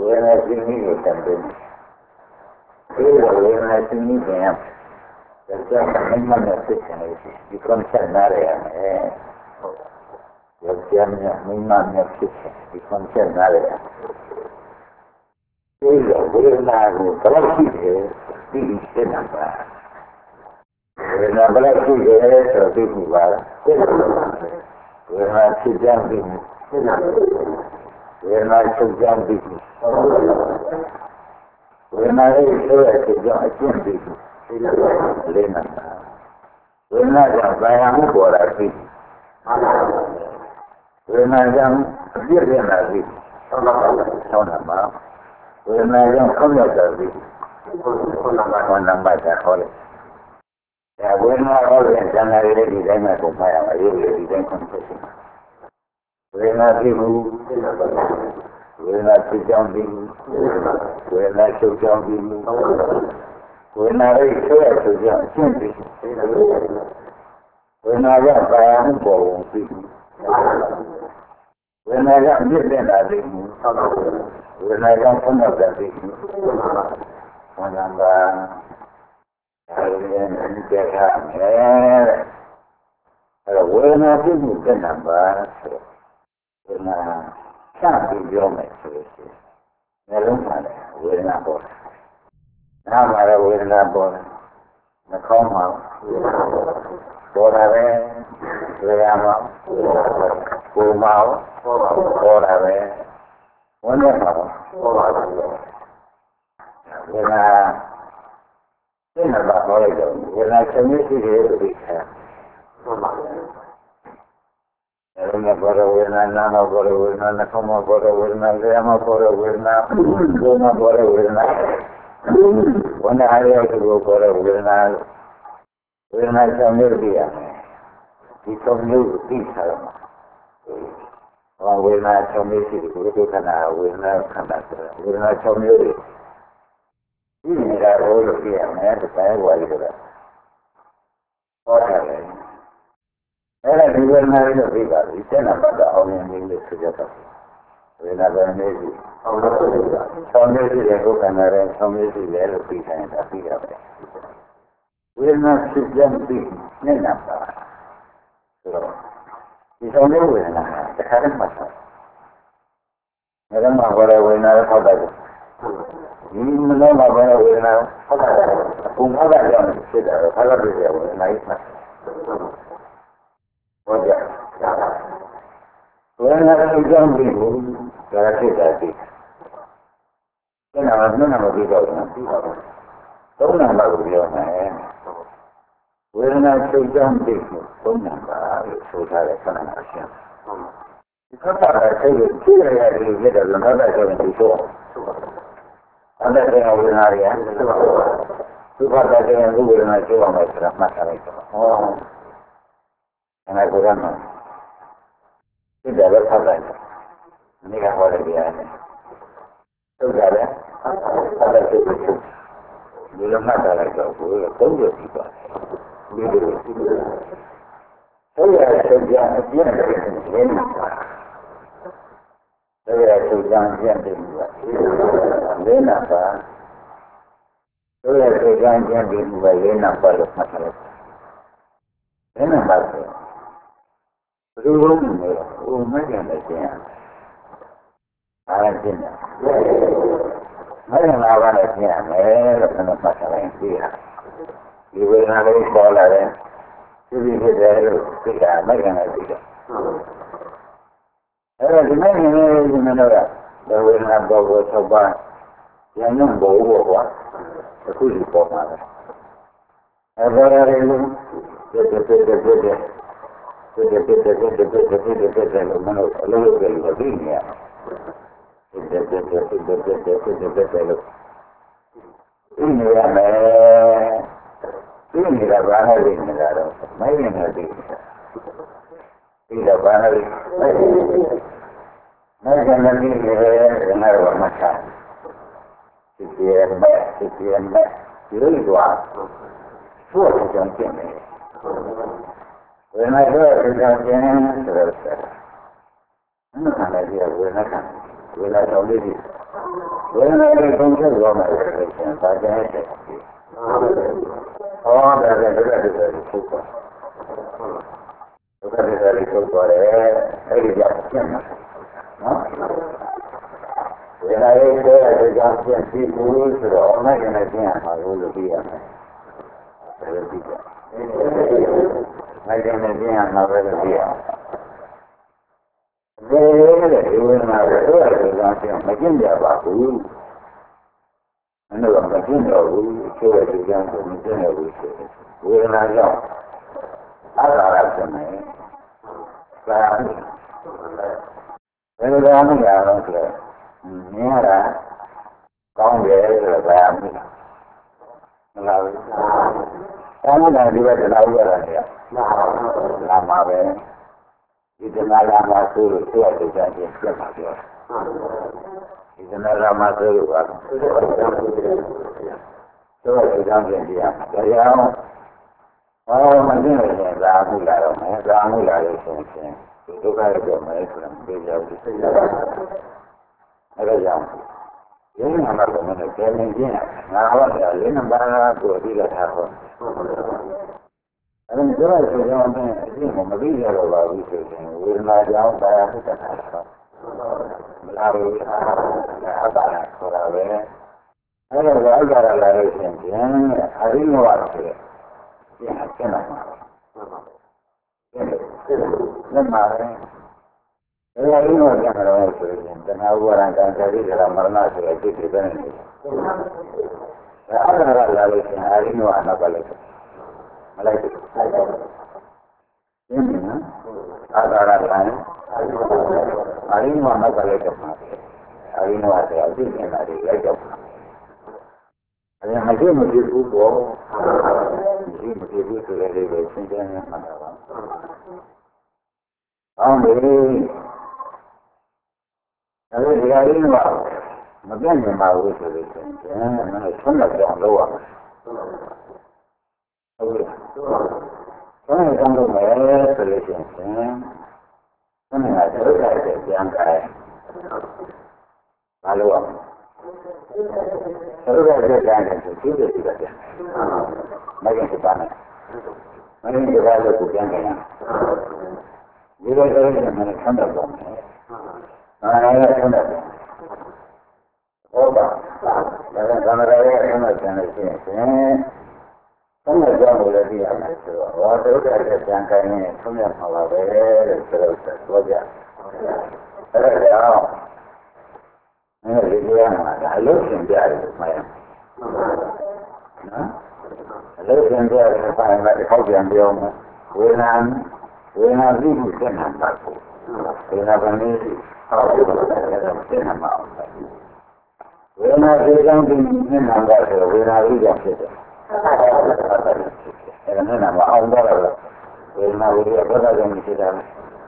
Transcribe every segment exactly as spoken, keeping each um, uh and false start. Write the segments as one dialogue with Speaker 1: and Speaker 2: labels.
Speaker 1: ယ်နဲ့သိမိကိုတတ်တယ်ဒီလိုဝေဒနာသိမိပြန်ဒါကြောင့်မမနဲ့သိချင်လို့ဒီ concept နားရရမယ်ယောက်ျားနဲ့မိန်းမနဲ့ဖြစ်တယ်ဒီ concept နားရရဒီလိုဝေဒနာကိုဘယ်လိုရှိတယ်သိသိနေတာပါဝေဒနာဘယ်လိုရှိတယ်ဆိုသိပြီပါလားဝေဒနာဖြစ်ကြပြီဝေဒနာချုပ်ကြပြီဝေဒနာရဲ့ဆိုရတဲ့ကြောင့်အကျင့်ပြီလေးနေတာဝေဒနာကြောင့်ဗာယမှုပေါ်လာပြီဝေဒနာကြောင့်အပြည့်ရလာပြီဆောင်းတာဆောင်းတာမှာဝေဒနာကြောင့်ခေါင်းရောက်တာပြီခေါင်းနံပါတ်ခေါင်းနံပါတ်ကဟောတယ်ဒါဝေဒနာဟောတဲ့ဇာနာလေးဒီတိုင်းမှာပုံမှန်ရမှာရေးဒီတိုင်းကွန်ဆက်ရှင်ဝေဒနာဖြစ်မှုဝေဒနာဖြစ်ကြောင်းပြီးဝေဒနာချုပ်ကြောင်းပြီးဝေဒနာရဲ့ဆွဲဆိုကြောင်းအရှင်းပြီးဝေဒနာကပါရမှုပေါ်ဝင်ပြီးဝေဒနာကအမြင့်တဲ့လာပြီးဝေဒနာကဆန်းရောက်တဲ့ပြီးဝေဒနာကအဲဒီနဲ့ကြက်ခါမယ်အဲဝေဒနာဖြစ်မှုတဲ့နံပါတ်ဆိုဝေဒနာစပြီးပြောမယ်ဆိုရင်နှလုံးမှာဝေဒနာပေါ်တယ်။နားမှာဝေဒနာပေါ်တယ်။နှာခေါင်းမှာပေါ်တာပဲ။လေယာဉ်မှာကိုယ်မှာပေါ်တာပဲ။ဝန်းထဲမှာပေါ်တာပဲ။ဝေဒနာသိနေပါတော့လေဝေဒနာချက်မျိုးရှိတယ်လို့သိတယ်။ဟုတ်ပါဘူး။အဲဒီဘောရဝေဒနာနာမဘောရဝေဒနာနှခေါင်းမှာဘောရဝေဒနာလေယာဉ်မှာဘောရဝေဒနာကိုယ်မှာဘောရဝေဒနာဝန်နဲ့အားရတဲ့ကိုဘောရဝေဒနာဝေဒနာချက်မျိုးသိရမယ်ဒီချက်မျိုးသိထားရမှာဟောဝေဒနာချက်မျိုးရှိတယ်ကိုယ်တို့ခန္ဓာဝေဒနာခန္ဓာဆိုဝေဒနာချက်မျိုးတွေဒီနေတာဟောလို့သိရမယ်ဒီပိုင်းဝါရီတော့ဟောတာလေအဲ့ဒါဒီဝေဒနာလေးကိုသိပါပြီတဲ့နာတော့အောင်မြင်နေလို့ဆိုကြတော့ဝေဒနာပဲနေပြီအောင်လို့သိပါဆောင်းနေရှိတဲ့ကိုယ်ခန္ဓာရဲ့ဆောင်းနေရှိတယ်လို့သိတိုင်းတာသိရပါတယ်ဝေဒနာဖြစ်ပြန်ပြီးနေတာပါဆိုတော့ဒီဆောင်းနေဝေဒနာတခါတည်းမှတ်ထားတယ်ငါကမှဘောရဝေဒနာထောက်တယ်ဒီမလို့မှာဘောရဝေဒနာထောက်တယ်ဘုံထောက်တယ်ကြောင့်ဖြစ်တယ်ခါလာပြည့်ရဝေဒနာကြီးမှတ်ဟုတ်ကြဝေဒနာကိုကြောင်းပြီးဘူးဒါဖြစ်တာဒီကျန်တာကနှစ်နံပါတ်ပြီးတော့နော်ပြီးတော့သုံးနံပါတ်ကိုပြောမယ်ဝေဒနာချုပ်ကြောင်းပြီးဘူးသုံးနံပါတ်လို့ဆိုထားတဲ့ဆန္ဒအရှင်းဒီကပ်တာစိတ်ကိုကြည့်ရတဲ့ဒီလက်တော်လုံးတော့ဆိုရင်ဒီဆိုအဲ့ဒါကဝေဒနာရယ်သူကတည်းကဝေဒနာချုပ်အောင်လို့ဆိုတာမှတ်ထားလိုက်တော့ဟောအဲ့ဒါကမှဒီတော့ဖတ်လိုက်နေကဟောတယ်ဗျာဟုတ်ကြတယ်အဲ့ဒါကိုဒီလိုမှတ်ထားလိုက်တော့ဘုရားသုံးရပြီပါဒီလိုဟုတ်ရဲ့ဆိုကြအပြည့်နဲ့ရင်းနေတာဟုတ်ရဲ့ဆိုကြအပြည့်နဲ့ရင်းနေတာပါဟုတ်ရဲ့ဆိုကြအပြည့်နဲ့ရင်းနေတာပါလို့မှတ်ထားလိုက်ရင်းနေတာပါဘယ်လိုလုပ်နေလဲဟိုမကျန်တဲ့ကျင်အားရကျင်တယ်မကျန်လာပါနဲ့ကျင်ရမယ်လို့ကျွန်တော်မှတ်ထားလိုက်ပြီးတာဒီဝေဒနာလေးပေါ်လာတယ်ဒီဒီဖြစ်တယ်လို့သိတာမကျန်တဲ့သိတယ်အဲ့တော့ဒီမကျန်တဲ့ဒီမလို့ကဝေဒနာပေါ်ကို၆ပါးဉာဏ်နဲ့ပေါ်ဖို့ကွာအခုဒီပေါ်မှာပဲအဲ့ဒါလည်းဒီဒီဒီဒီဒီဒီဒီဒီဒီဒီဒီဒီဒီဒီလို့မလို့အလုံးလုံးတွေလို့ပြီးနေရဒီဒီဒီဒီဒီဒီဒီဒီဒီဒီလို့ဒီနေရမယ်ဒီနေတာဘာလဲဒီနေတာတော့မိုင်းနေတယ်ဒီဒီတော့ဘာလဲမိုင်းနေတယ်ဒီနေငါတော့မချာဒီဒီမဲ့ဒီဒီမဲ့ဒီလိုတော့ဆိုတော့ကြံကျင်နေဝေဒနာတော့ကြောင့်ကျင်းဆိုတော့ဆက်။အဲ့ဒါလည်းဒီဝေဒနာကဝေဒနာကြောင့်လေးဒီဝိညာဉ်ရဲ့ကုန်ချက်ရောမယ်ဆိုရင်ဒါကျတဲ့ချက်ဟောတယ်တဲ့ဒုက္ခတွေထုတ်သွားဒုက္ခတွေထုတ်သွားတယ်အဲ့ဒီကြောင့်ဖြစ်မှာနော်ဝိညာဉ်ရဲ့တဲ့ကြောင့်ဖြစ်ပြီးဘူးဆိုတော့အမှန်တကယ်ကျင့်ရမှာလို့လို့ပြရမယ်ဒါလည်းပြီးတယ်မိုက်တယ်နဲ့ကျင့်ရမှာပဲလို့ပြရအောင်ဒီလိုဒီဝိညာဉ်ရဲ့တဲ့ကြောင့်ဖြစ်မကျင့်ကြပါဘူးအဲ့တော့မကျင့်တော့ဘူးဆိုတဲ့ကြောင့်ကိုမကျင့်ရဘူးဆိုဝေဒနာကြောင့်အာဃာရဖြစ်နေသာဘယ်လိုလဲမရတော့ဆိုတော့မြင်ရတာကောင်းတယ်ဆိုတော့ဘာမှမလားဘူး။ကောင်းတာဒီဘက်တရားဥပဒေတွေကလာမှာပဲဒီတရားလာမှာဆိုလို့သူ့အတူတည်းပြတ်မှာပြောဒီတရားလာမှာဆိုလို့ပါသူ့အတူတည်းပြရမှာတရားဟောမသိရင်သာမှုလာတော့မယ်သာမှုလာလို့ဆိုရင်ဒုက္ခရောက်မယ်ဆိုရင်ပြေရောက်ပြီးစိတ်ရောက်အဲ့ဒါကြောင့်ရင်းနာမှာကလည်းကျန်နေခြင်းငါဟောတယ်ရင်းနာပါးကိုအဓိကထားဟောအဲ့ဒါကြောင့်ဆိုတော့အရင်ကမသိရတော့ပါဘူးဆိုရင်ဝေဒနာကြောင့်ပါရမှုတတ်တာတော့မလားဘူးအပါဒခေါ်တာပဲအဲ့ဒါကအကြရလာလို့ရှိရင်အရိမောရဆိုတဲ့ပြန်ကျန်လာမှာလက်မှာပဲအဲ့ဒါအရိမောကျန်လာတော့ဆိုရင်တဏှာဥပါဒံကံသတိကရမရဏဆိုတဲ့စိတ်တွေပဲနေတယ်အဲ့ဒါကလာလို့ရှိရင်အရိမောအနောက်ကလည်းမလိုက်ဘူးရှင်းပြီနော်အာသာရတိုင်းအရိမောနောက်ကလည်းကမှာအရိမောဆိုအသိဉာဏ်တွေလိုက်တော့အဲ့ဒါမရှိမရှိဘူးပေါ့မရှိမရှိဘူးဆိုတဲ့လေးကိုရှင်းပြနေမှာပါအောင်းပြီအဲ့ဒီဒီအရင်းကမပြတ်နေပါဘူးဆိုလို့ရှိရင်မင်းဆုံးတော့ကြောင်းလောက်ရမယ်ဟုတ်ကဲ့ဆုံးရအောင်လုပ်မယ်ဆိုလို့ရှိရင်ဆုံးရတဲ့ဒုက္ခတွေပြန်ကြတယ်ဘာလို့ရမလဲဘုရားရဲ့ကြံတယ်ဆိုသိတယ်ဒီကတည်းကမဂ္ဂင်စပါနဲ့မဂ္ဂင်စပါလို့ကိုပြန်ကြတယ်ဒီလိုဆိုရင်မင်းဆန်းတော့တယ်နာရရဆန်းတယ်ဟုတ်ပါဒါကသံဃာရဲ့ဆန်းတဲ့ဆန်းလို့ရှိရင်ဆန်းတဲ့ကြောင့်လည်းသိရမယ်ဆိုတော့ဟောဒုက္ခရဲ့ကြံကြရင်ဆုံးရမှာပါပဲလို့ဆိုတော့ပြောကြအဲ့ဒါကြောင့်အဲ့ဒီတရားမှာအလုံးစင်ပြရတယ်မှန်နော်အလုံးစင်ပြရတယ်မှန်တယ်ဒီခေါက်ပြန်ပြောမယ်ဝေဒနာဝေဒနာသိမှုသိနာပါဖို့ဝေဒနာကလည်းဟောပြောတယ်သိနာမှာဝေဒနာသိကြောင်းသိနာပါဆိုဝေဒနာသိကြောင်းဖြစ်တယ်အဲ့ဒါနဲ့မှာအောင်တော့ဝေဒနာဝိရိယဘုရားကြောင့်ဖြစ်တာ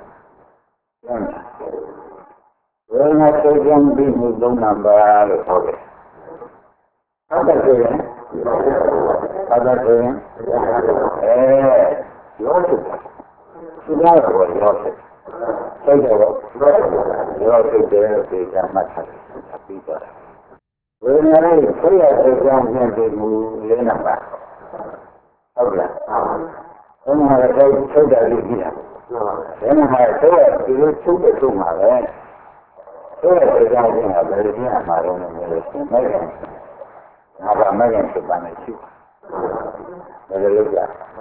Speaker 1: ဝေဒနာသိကြောင်းသိမှုသုံးနာပါလို့ဟောတယ်ဟုတ်တယ်ဆိုရင်ဟုတ်တယ်ဆိုရင်အဲရောတယ်ဒီလိုတော့ရောတယ်စိတ်တော့ရောတယ်တဲ့ဒီကမှတ်ထားပြီးတော့ဝေဒနာရဲ့ဆရာသိကြောင်းသိမှုလေးနာပါဟုတ်လားဘယ်မှာလဲထုတ်တယ်လို့ကြည့်တာဘယ်မှာလဲဆိုတော့ဒီလိုထုတ်တဲ့ထုတ်မှာပဲဆိုတော့ဒီကြောင့်ကဘယ်လိုပြမှာတော့မလို့ဆိုမဲ့ငါကမရင်စပါနေရှိဘယ်လိုလုပ်ကြ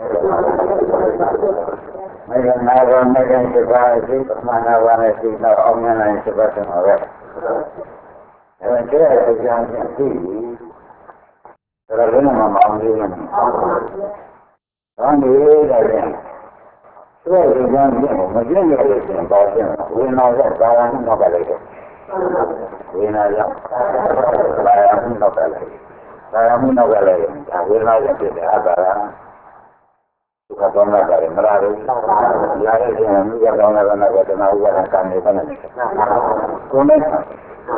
Speaker 1: မရင်ငါကမရင်စပါရှိပမာဏဘာနဲ့ရှိတော့အောင်မြင်နိုင်စပါစမှာပဲအဲ့ဒါကျတဲ့ကြောင့်သိပြီဒါလည်းမမအောင်သေးဘူး။ဘာလို့လဲတဲ့။ဆိုတော့ဒီကံကြီးမပြည့်ရလို့ရှင်ပါရှင်ဝိညာဉ်ကသာယာမှုတော့လည်းဝိညာဉ်ကသာယာမှုတော့လည်းသာယာမှုတော့လည်းဒါဝိညာဉ်ရဲ့ဖြစ်တဲ့အတားဒုက္ခတောင်းတာလည်းမလားဘူး။လာတဲ့ရှင်မြတ်တော်ကလည်းကတနာဥပါဒကံနေပါနဲ့။ကိုယ်နဲ့ဒါ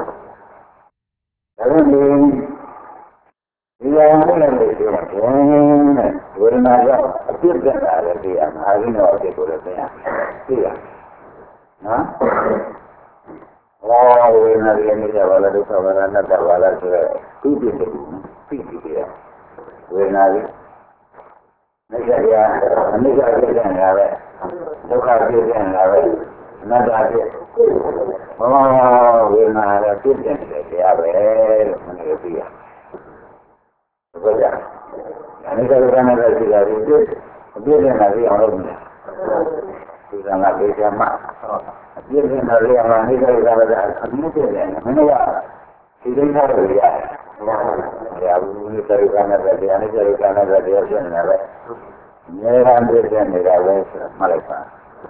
Speaker 1: လည်းဒီလိုလည်းလို့ပြောတယ်ဝေဒနာကြောင့်အပြစ်တက်တာလည်းသိရမှာအရင်းတော့အပြစ်ကိုလည်းသိရသိရနော်ဟေ wow, where na really the value of our and the value two people, two people. Where na we, Nigeria, Nigeria, Nigeria, Nigeria, Nigeria. Not that it. Oh, we're not a good thing. Yeah, well, Because I need to run a regular good. Good and a real ordinary. She's an African man. Good and a real man. He's a community. She didn't have a real. Yeah, we need to run a regular. I need to run a regular. Near hundred and eleven, Malapa.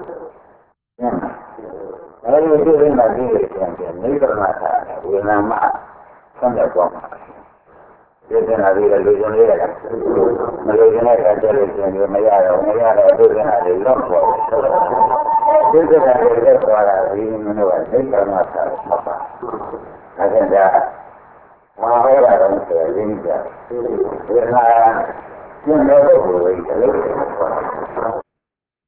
Speaker 1: I will do in a village and neither matter. We're not from the bomb. There's a real illusion. Malaysian intelligence, Mayara, Mayara, there's a long one. There's a left one, I didn't know what they are not. I think that one hour I don't say, I think that. There's a you never will wait.